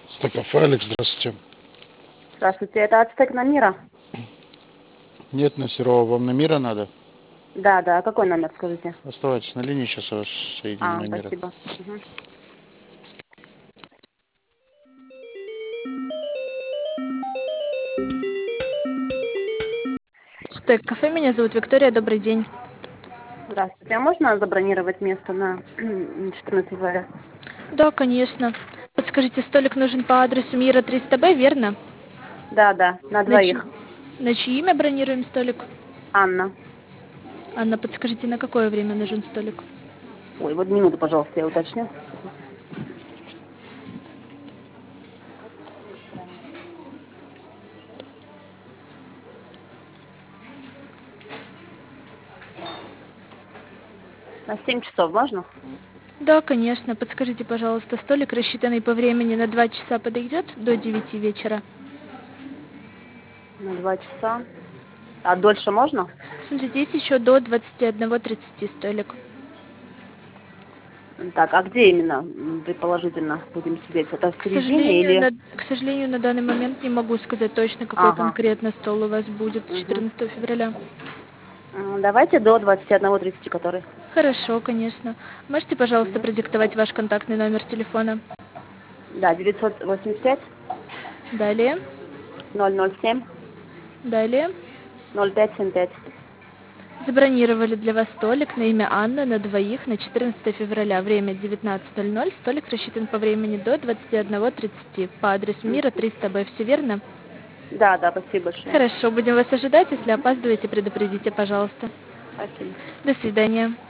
Стакофайлик, здравствуйте. Здравствуйте, это Ацтек на Мира? Нет, на Серова. Вам на Мира надо? Да, да, какой номер, скажите? Оставайтесь на линии, сейчас я вас соединю на Мира. Спасибо. Мгм. Стек кафе, меня зовут Виктория, добрый день. Здравствуйте, а можно забронировать место на 14 февраля? Да, конечно. Подскажите, столик нужен по адресу Мира 300Б, верно? Да, да, на На, чи... двоих. на чье имя бронируем столик? Анна. Анна, подскажите, на какое время нужен столик? Ой, вот минуту, пожалуйста, я уточню. На 7 часов можно? Да, конечно. Подскажите, пожалуйста, столик, рассчитанный по времени на 2 часа, подойдет до 9 вечера? На 2 часа. А дольше можно? Смотрите, есть еще до 21:30 столик. Так, а где именно, предположительно, будем сидеть? Это в К середине сожалению, или... к сожалению, на данный момент не могу сказать точно, какой Ага. конкретно стол у вас будет Угу. 14 февраля. Давайте до 21:30, который. Хорошо, конечно. Можете, пожалуйста, Угу. продиктовать ваш контактный номер телефона? Да, 985 Далее, 007 далее. 0575. Забронировали для вас столик на имя Анна на двоих на 14 февраля. Время 19:00. Столик рассчитан по времени до 21:30 по адресу Мира 300Б. Все верно? Да, да, спасибо большое. Хорошо, будем вас ожидать. Если опаздываете, предупредите, пожалуйста. Спасибо. До свидания.